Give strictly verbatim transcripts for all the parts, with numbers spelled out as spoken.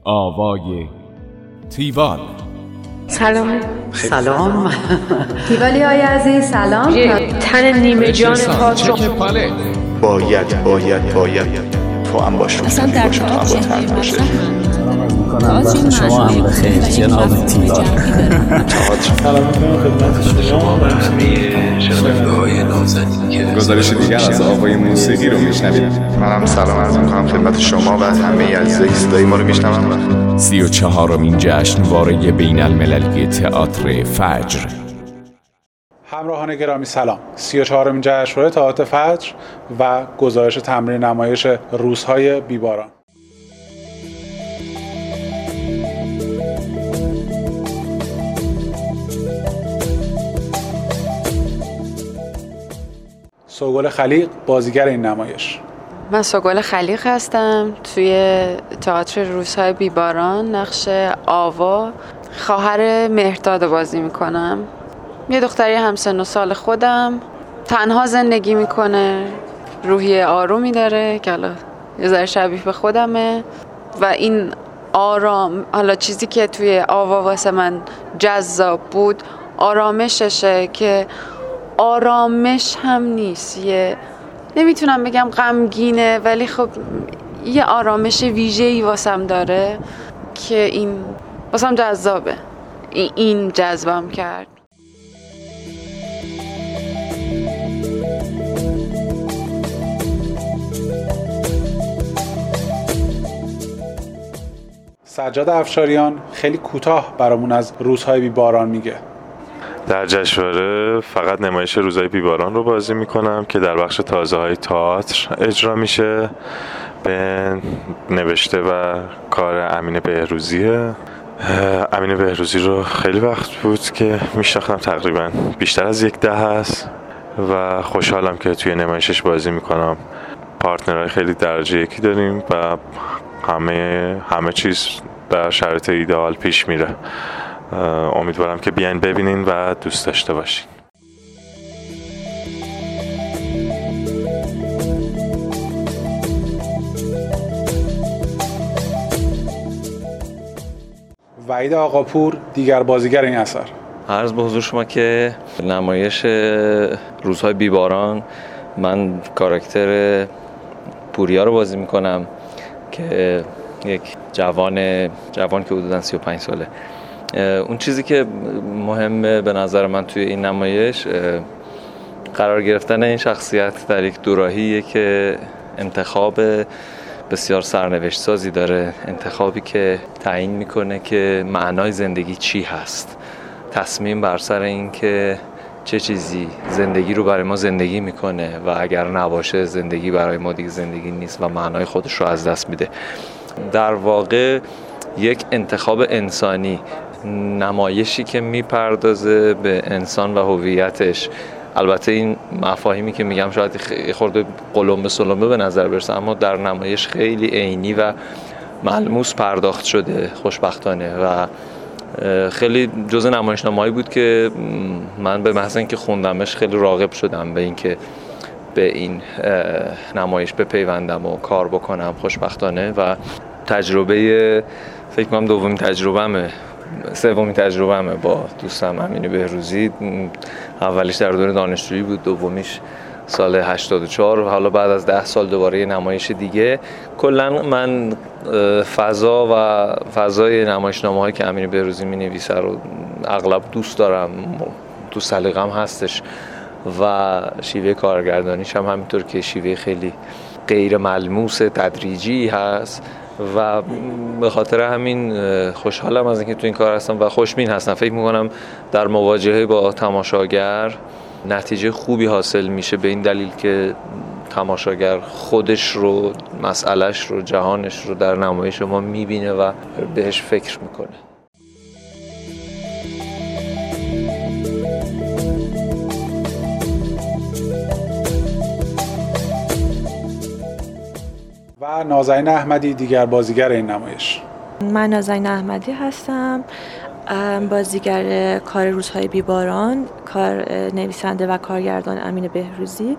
آوای تیوال. سلام. سلام تیوالی های عزیز سلام. یه تن نیمه جان پاک باید باید باید تو هم باش اصلا در کتاب چنین مطرح کنم وقت شما هم بخیر جناب تیوال. سلام میکنم خدمت شما و همه شنونده‌های نازنین که گزارش دیگر از آوای موسیقی رو میشنوید. منم سلام عرض میکنم خدمت شما و همه عزیزای که صدای ما رو میشنون. سی و چهارمین جشنواره بین المللی تئاتر فجر. همراهان گرامی سلام. سی و چهارمین جشنواره تئاتر فجر و گزارش تمرین نمایش روزهای بیباران. سوگل خلیق بازیگر این نمایش. من سوگل خلیق هستم. توی تئاتر روزهای بیباران نقش آوا خواهر مهرداد بازی میکنم. یه دختری همسن و سال خودم، تنها زندگی میکنه، روحیه آرومی داره که حالا یه ذره شبیه به خودمه و این آرام، حالا چیزی که توی آوا واسه من جذاب بود آرامششه که آرامش هم نیست، یه نمیتونم بگم غمگینه ولی خب یه آرامش ویژه‌ای واسم داره که این واسم جذابه. این جذبم کرد. سجاد افشاریان خیلی کوتاه برامون از روزهای بیباران میگه. در جشنواره فقط نمایش روزهای بیباران رو بازی میکنم که در بخش تازه های تئاتر اجرا میشه به نوشته و کار امین بهروزیه. امین بهروزی رو خیلی وقت بود که میشناختم، تقریبا بیشتر از یک ده هست و خوشحالم که توی نمایشش بازی میکنم. پارتنرهای خیلی درجه یکی داریم و همه همه چیز در شرایط ایدئال پیش میره. امیدوارم که بیاین ببینین و دوست داشته باشین. وحید آقاپور دیگر بازیگر این اثر. عرض به حضور شما که نمایش روزهای بیباران من کاراکتر پوریا رو بازی میکنم که یک جوان جوان که حدوداً سی و پنج ساله. اون چیزی که مهمه به نظر من توی این نمایش قرار گرفتن این شخصیت در یک دوراهیه که انتخاب بسیار سرنوشت سازی داره، انتخابی که تعیین میکنه که معنای زندگی چی هست، تصمیم بر سر این که چه چیزی زندگی رو برای ما زندگی میکنه و اگر نباشه زندگی برای ما دیگه زندگی نیست و معنای خودش رو از دست میده. در واقع یک انتخاب انسانی، نمایشی که میپردازه به انسان و هویتش. البته این مفاهیمی که میگم شاید خورده قلمبه سلمبه به نظر برسه، اما در نمایش خیلی عینی و ملموس پرداخت شده خوشبختانه و خیلی جزء نمایشنامه‌ای بود که من به محض اینکه خوندمش خیلی راغب شدم به اینکه به این نمایش بپیوندم و کار بکنم خوشبختانه. و تجربه فکر کنم دومین تجربه‌مه سومین تجربه‌مه با دوستم امین بهروزی. اولیش در دوره دانشجویی بود، دومیش سال هشتاد و چهار و حالا بعد از ده سال دوباره یه نمایش دیگه. کلا من فضا و فضای نمایشنامه‌هایی که امین بهروزی می‌نویسه رو اغلب دوست دارم، تو سلیقه‌ام هستش و شیوه کارگردانیش هم همینطور که شیوه خیلی غیر ملموس تدریجی هست و به خاطر همین خوشحالم از اینکه تو این کار هستم و خوشبین هستم. فکر می‌کنم در مواجهه با تماشاگر نتیجه خوبی حاصل میشه به این دلیل که تماشاگر خودش رو، مسئلهش رو، جهانش رو در نمایش ما میبینه و بهش فکر میکنه. و نازنین احمدی دیگر بازیگر این نمایش. من نازنین احمدی هستم، بازیگر کار روزهای بیباران، کار نویسنده و کارگردان امین بهروزی.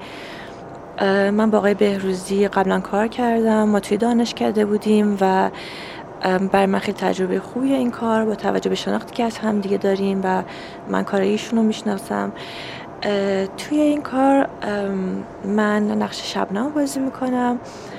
من با آقای بهروزی قبلا کار کردم، ما توی دانشکده بودیم و برای من خیلی تجربه خوبیه این کار، با توجه به شناختی که از هم دیگه داریم و من کار ایشون رو میشناسم. توی این کار من نقش شبنم بازی میکنم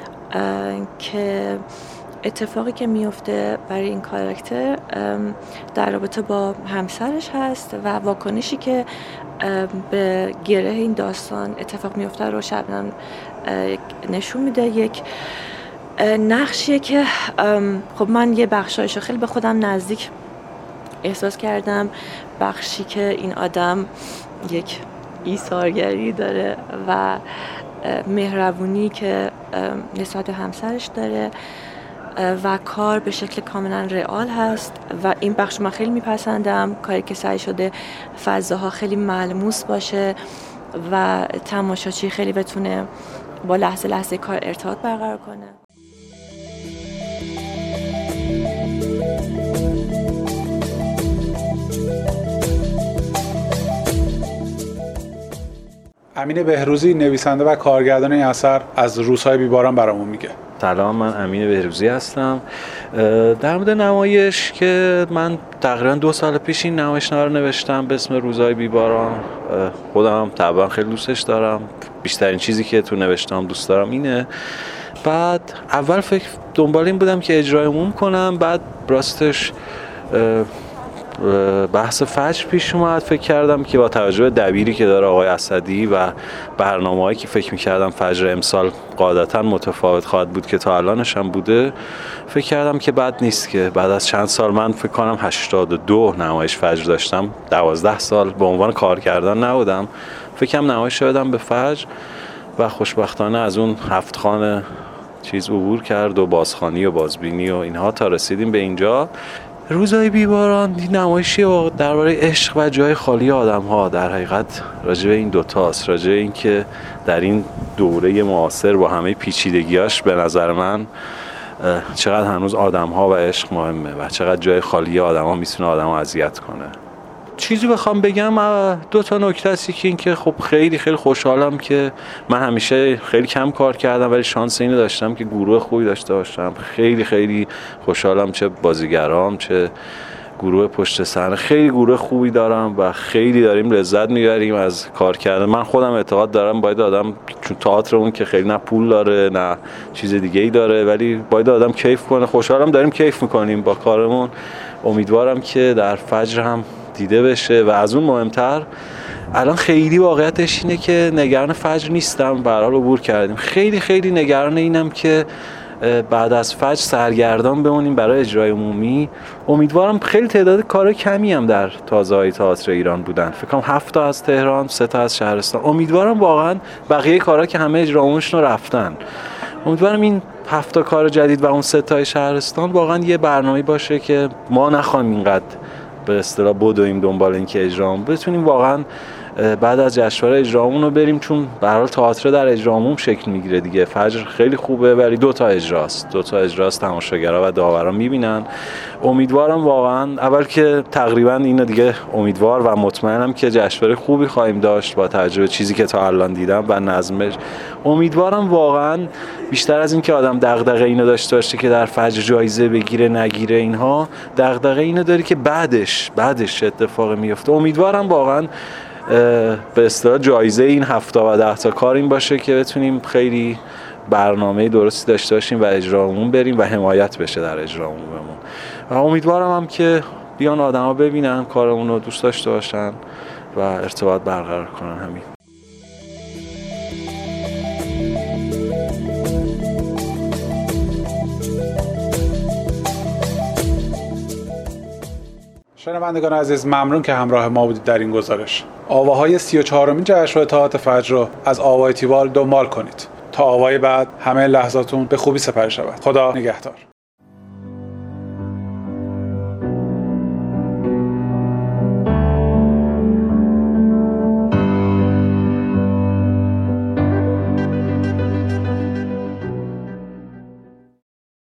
که اتفاقی که میفته برای این کاراکتر در رابطه با همسرش هست و واکنشی که به گره این داستان اتفاق میفته رو شبنم نشون میده. یک نقشیه که خب من یه بخشایشو خیلی به خودم نزدیک احساس کردم، بخشی که این آدم یک ایثارگری داره و مهربونی که نسبت به همسرش داره و کار به شکل کاملا رئال هست و این بخش من خیلی میپسندم، کاری که سعی شده فضاها خیلی ملموس باشه و تماشاچی خیلی بتونه با لحظه لحظه کار ارتباط برقرار کنه. امین بهروزی نویسنده و کارگردان این اثر از روزهای بیباران برامون میگه. سلام، من امین بهروزی هستم. در مورد نمایش که من تقریبا دو سال پیش این نمایشنامه رو نوشتم به اسم روزهای بیباران. خودم طبعا خیلی دوستش دارم، بیشترین چیزی که تو نوشتم دوست دارم اینه. بعد اول فکر دنبال این بودم که اجرای عموم کنم، بعد راستش بحث فجر پیش اومد. فکر کردم که با توجه به دبیری که داره آقای اسدی و برنامه‌هایی که فکر می‌کردم فجر امسال قاعدتاً متفاوت خواهد بود که تا الانش هم بوده، فکر کردم که بد نیست که بعد از چند سال، من فکر کنم هشتاد و دو نمایش فجر داشتم، دوازده سال به عنوان کارگردان نبودم، فکرم نمایش بدم به فجر و خوشبختانه از اون هفت خانه چیز عبور کرد و بازخوانی و بازبینی و اینها تا رسیدیم به اینجا. روزهای بیباران نمایشی درباره عشق و جای خالی آدم‌ها، در حقیقت راجع به این دوتاست، راجع به این که در این دوره معاصر با همه پیچیدگیاش به نظر من چقدر هنوز آدم‌ها و عشق مهمه و چقدر جای خالی آدم‌ها میتونه آدم‌ها اذیت کنه. چیزی بخوام بگم دو تا نکته است که این که خب خیلی خیلی خوشحالم که من همیشه خیلی کم کار کردم ولی شانس اینو داشتم که گروه خوبی داشته باشم. خیلی خیلی خوشحالم، چه بازیگرام چه گروه پشت صحنه، خیلی گروه خوبی دارم و خیلی داریم لذت میبریم از کار کردن. من خودم اعتقاد دارم باید آدم، چون تئاتر اون که خیلی نه پول داره نه چیز دیگه ای داره، ولی باید آدم کیف کنه. خوشحالم داریم کیف میکنیم با کارمون. امیدوارم که در فجر هم دیده بشه و از اون مهمتر الان خیلی واقعیتش اینه که نگران فجر نیستم، به هر حال عبور کردیم. خیلی خیلی نگران اینم که بعد از فجر سرگردان بمونیم برای اجرای عمومی. امیدوارم، خیلی تعداد کار کمی هم در تازه‌های تئاتر ایران بودن، فکر کنم هفت تا از تهران، سه تا از شهرستان. امیدوارم واقعا بقیه کارا که همه اجرا عمومیشون رو رفتن، امیدوارم این هفت تا کار جدید و اون سه تا شهرستان واقعا یه برنامه‌ای باشه که ما نخوایم اینقدر به اصطلاح بدویم دنبال این که اجرامون، بتونیم واقعا بعد از جشنواره اجرامون رو بریم، چون به هر حال تئاتر در اجرامون شکل میگیره دیگه. فجر خیلی خوبه ولی دو تا اجراست، دو تا اجراست تماشاگرها و داوران میبینن. امیدوارم واقعا، اول که تقریبا اینو دیگه امیدوار و مطمئنم که جشنواره خوبی خواهیم داشت با توجه به چیزی که تا الان دیدم و نظمش. امیدوارم واقعا بیشتر از این که آدم دغدغه اینو داشته باشه که در فجر جایزه بگیره نگیره اینها، دغدغه اینو داری که بعدش بعدش اتفاق میفته. امیدوارم واقعا به اصطلاح جایزه این هفته و ده تا کار این باشه که بتونیم خیلی برنامه درستی داشته باشیم و اجرامون بریم و حمایت بشه در اجرامون بمون. و امیدوارم هم که بیان آدما ببینن کارمون رو، دوست داشته باشن و ارتباط برقرار کنن. همین. شنوندگان عزیز، ممنون که همراه ما بودید در این گزارش. آواهای سی و چهارمین جشنواره تئاتر فجر رو از آوای تیوال دنبال کنید تا آوای بعد همه لحظاتون به خوبی سپری شود. خدا نگهدار.